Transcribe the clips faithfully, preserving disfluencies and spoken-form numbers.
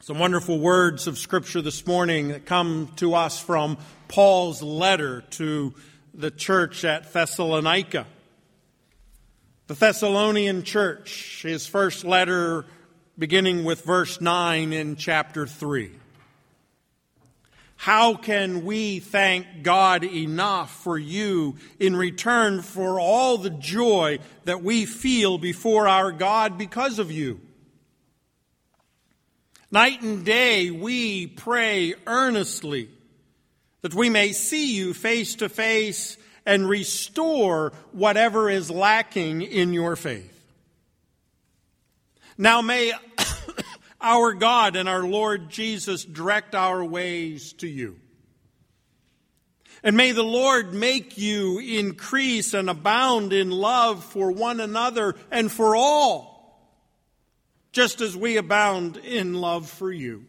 Some wonderful words of Scripture this morning that come to us from Paul's letter to the church at Thessalonica. The Thessalonian church, his first letter beginning with verse nine in chapter three. How can we thank God enough for you in return for all the joy that we feel before our God because of you? Night and day we pray earnestly that we may see you face to face and restore whatever is lacking in your faith. Now may our God and our Lord Jesus direct our ways to you. And may the Lord make you increase and abound in love for one another and for all, just as we abound in love for you.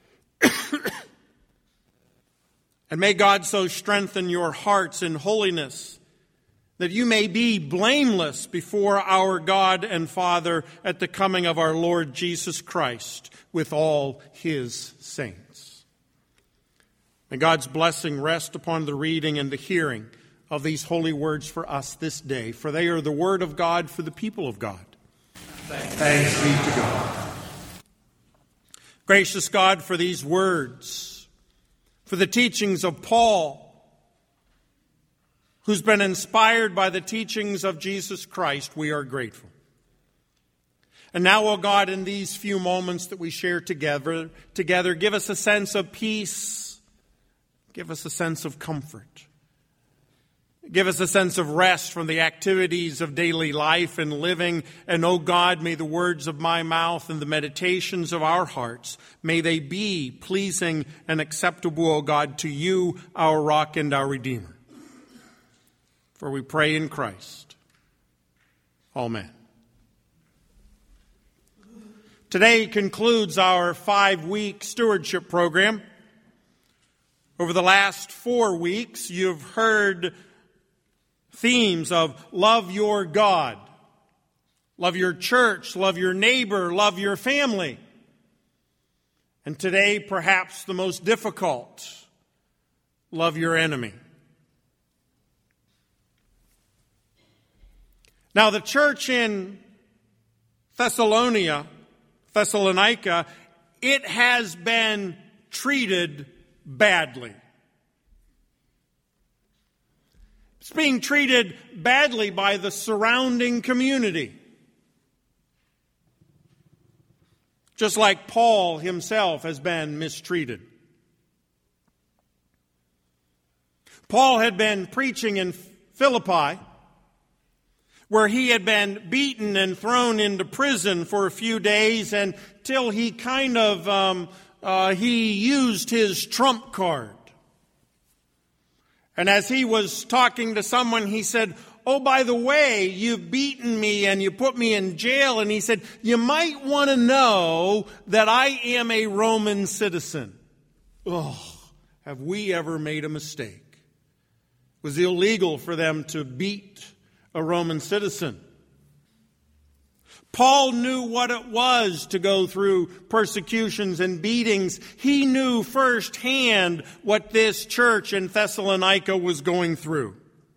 And may God so strengthen your hearts in holiness that you may be blameless before our God and Father at the coming of our Lord Jesus Christ with all his saints. May God's blessing rest upon the reading and the hearing of these holy words for us this day, for they are the word of God for the people of God. Thanks be to God. Gracious God, for these words, for the teachings of Paul, who's been inspired by the teachings of Jesus Christ, we are grateful. And now, O God, in these few moments that we share together, together, give us a sense of peace, give us a sense of comfort. Give us a sense of rest from the activities of daily life and living. And, O God, may the words of my mouth and the meditations of our hearts, may they be pleasing and acceptable, O God, to you, our rock and our Redeemer. For we pray in Christ. Amen. Today concludes our five-week stewardship program. Over the last four weeks, you've heard themes of love your God, love your church, love your neighbor, love your family. And today, perhaps the most difficult, love your enemy. Now, the church in Thessalonica, Thessalonica, it has been treated badly. It's being treated badly by the surrounding community. Just like Paul himself has been mistreated. Paul had been preaching in Philippi, where he had been beaten and thrown into prison for a few days until he kind of, um, uh, he used his trump card. And as he was talking to someone, he said, oh, by the way, you've beaten me and you put me in jail. And he said, you might want to know that I am a Roman citizen. Oh, have we ever made a mistake? It was illegal for them to beat a Roman citizen. Paul knew what it was to go through persecutions and beatings. He knew firsthand what this church in Thessalonica was going through.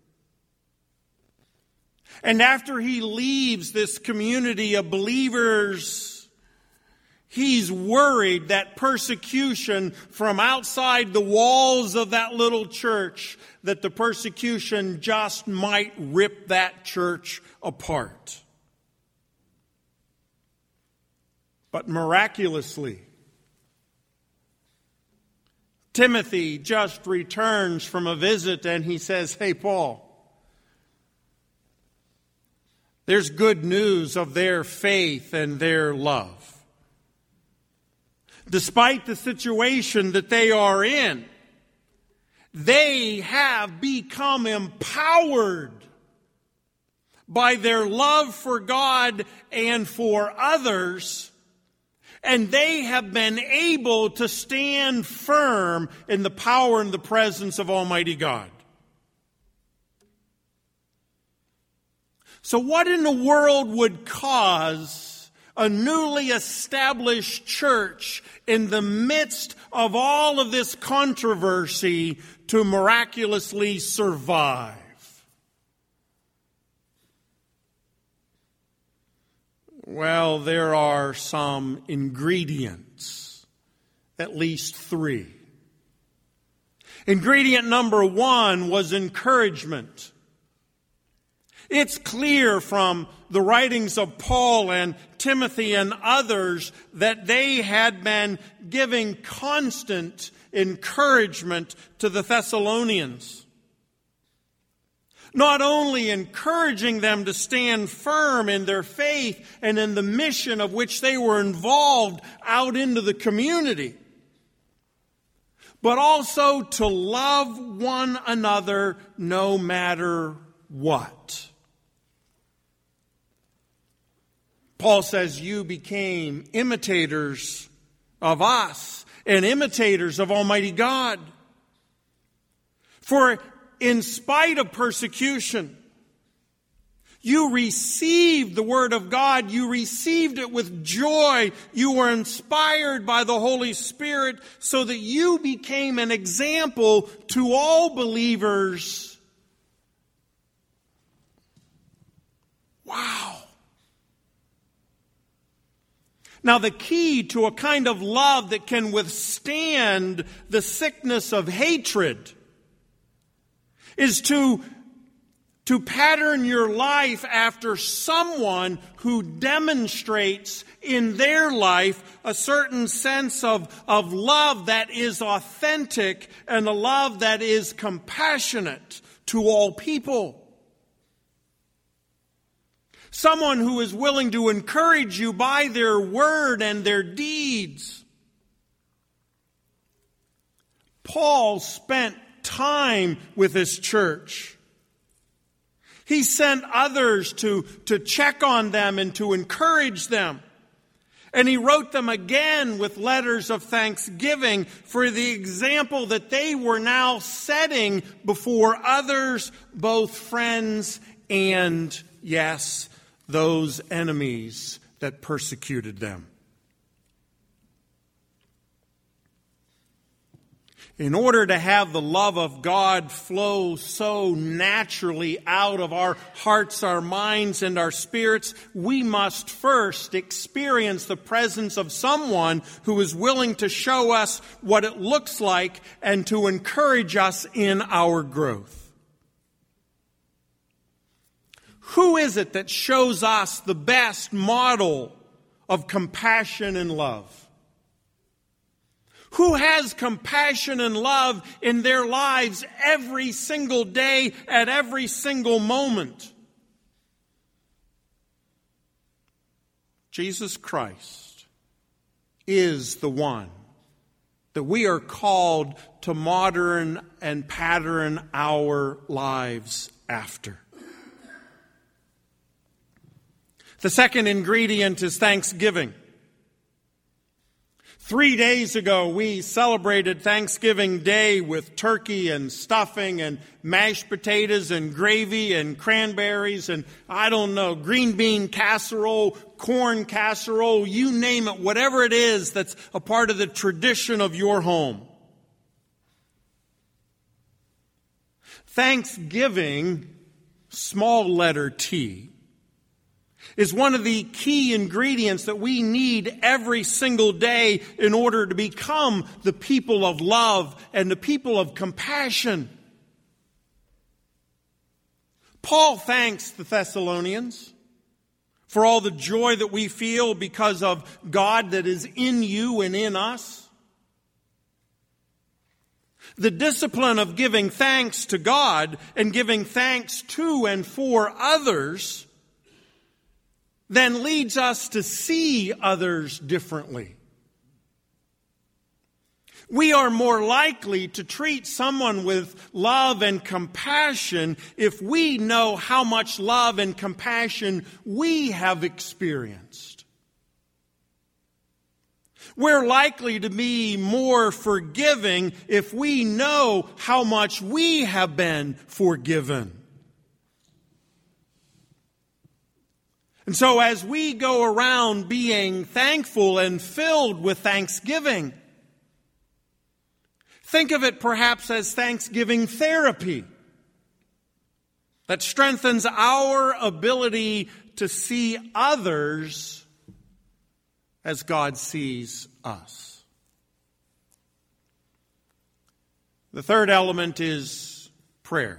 And after he leaves this community of believers, he's worried that persecution from outside the walls of that little church, that the persecution just might rip that church apart. But miraculously, Timothy just returns from a visit and he says, hey, Paul, there's good news of their faith and their love. Despite the situation that they are in, they have become empowered by their love for God and for others, and they have been able to stand firm in the power and the presence of Almighty God. So what in the world would cause a newly established church in the midst of all of this controversy to miraculously survive? Well, there are some ingredients, at least three. Ingredient number one was encouragement. It's clear from the writings of Paul and Timothy and others that they had been giving constant encouragement to the Thessalonians. Not only encouraging them to stand firm in their faith and in the mission of which they were involved out into the community, but also to love one another no matter what. Paul says, you became imitators of us and imitators of Almighty God. For in spite of persecution, you received the Word of God. You received it with joy. You were inspired by the Holy Spirit so that you became an example to all believers. Wow. Now, the key to a kind of love that can withstand the sickness of hatred is to, to pattern your life after someone who demonstrates in their life a certain sense of, of love that is authentic and a love that is compassionate to all people. Someone who is willing to encourage you by their word and their deeds. Paul spent time with his church. He sent others to, to check on them and to encourage them. And he wrote them again with letters of thanksgiving for the example that they were now setting before others, both friends and, yes, those enemies that persecuted them. In order to have the love of God flow so naturally out of our hearts, our minds, and our spirits, we must first experience the presence of someone who is willing to show us what it looks like and to encourage us in our growth. Who is it that shows us the best model of compassion and love? Who has compassion and love in their lives every single day, at every single moment? Jesus Christ is the one that we are called to modern and pattern our lives after. The second ingredient is thanksgiving. Three days ago, we celebrated Thanksgiving Day with turkey and stuffing and mashed potatoes and gravy and cranberries and, I don't know, green bean casserole, corn casserole, you name it, whatever it is that's a part of the tradition of your home. Thanksgiving, small letter T, is one of the key ingredients that we need every single day in order to become the people of love and the people of compassion. Paul thanks the Thessalonians for all the joy that we feel because of God that is in you and in us. The discipline of giving thanks to God and giving thanks to and for others then leads us to see others differently. We are more likely to treat someone with love and compassion if we know how much love and compassion we have experienced. We're likely to be more forgiving if we know how much we have been forgiven. And so as we go around being thankful and filled with thanksgiving, think of it perhaps as Thanksgiving therapy that strengthens our ability to see others as God sees us. The third element is prayer.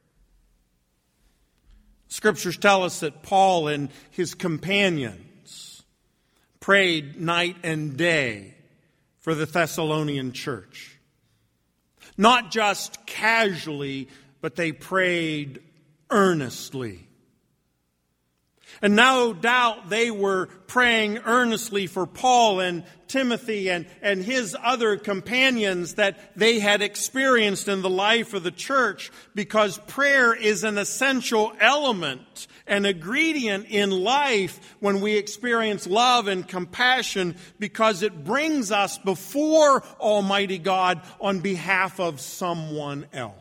Scriptures tell us that Paul and his companions prayed night and day for the Thessalonian church. Not just casually, but they prayed earnestly. And no doubt they were praying earnestly for Paul and Timothy and, and his other companions that they had experienced in the life of the church, because prayer is an essential element, an ingredient in life when we experience love and compassion, because it brings us before Almighty God on behalf of someone else.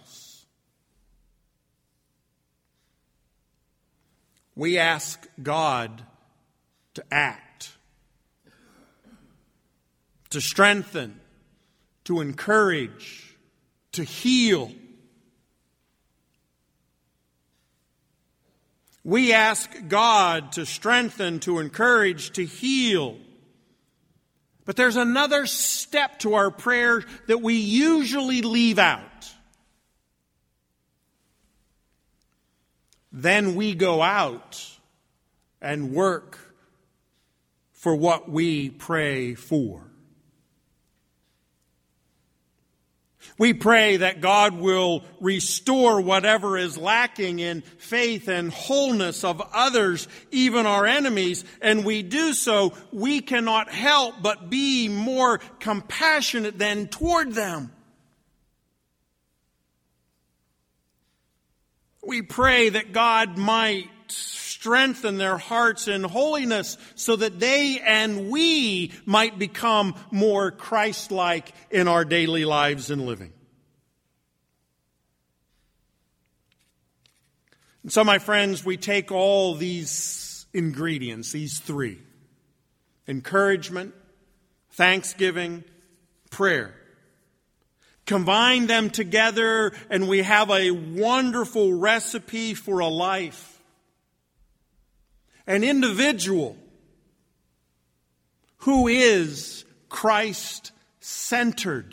We ask God to act, to strengthen, to encourage, to heal. We ask God to strengthen, to encourage, to heal. But there's another step to our prayer that we usually leave out. Then we go out and work for what we pray for. We pray that God will restore whatever is lacking in faith and wholeness of others, even our enemies, and we do so, we cannot help but be more compassionate than toward them. We pray that God might strengthen their hearts in holiness so that they and we might become more Christ-like in our daily lives and living. And so, my friends, we take all these ingredients, these three: encouragement, thanksgiving, prayer. Combine them together and we have a wonderful recipe for a life. An individual who is Christ-centered.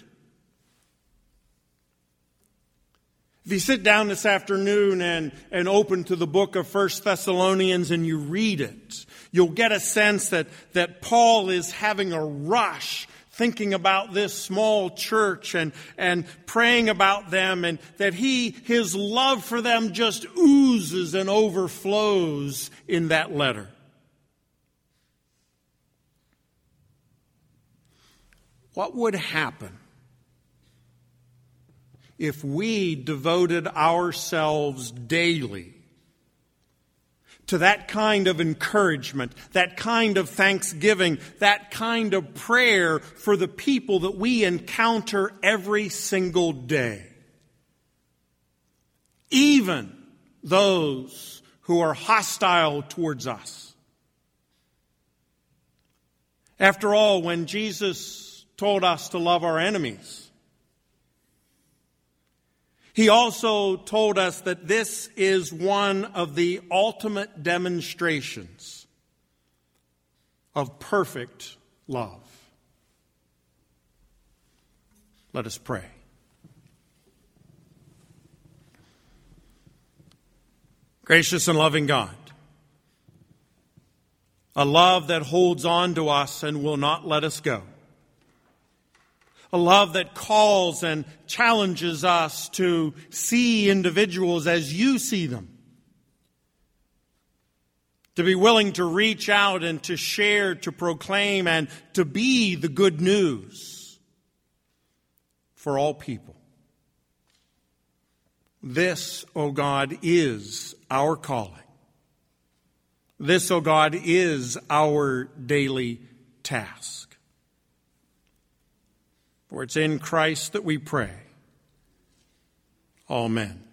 If you sit down this afternoon and, and open to the book of First Thessalonians and you read it, you'll get a sense that, that Paul is having a rush thinking about this small church and, and praying about them, and that he, his love for them just oozes and overflows in that letter. What would happen if we devoted ourselves daily to that kind of encouragement, that kind of thanksgiving, that kind of prayer for the people that we encounter every single day? Even those who are hostile towards us. After all, when Jesus told us to love our enemies, He also told us that this is one of the ultimate demonstrations of perfect love. Let us pray. Gracious and loving God, a love that holds on to us and will not let us go. A love that calls and challenges us to see individuals as you see them. To be willing to reach out and to share, to proclaim, and to be the good news for all people. This, O God, is our calling. This, O God, is our daily task. For it's in Christ that we pray. Amen.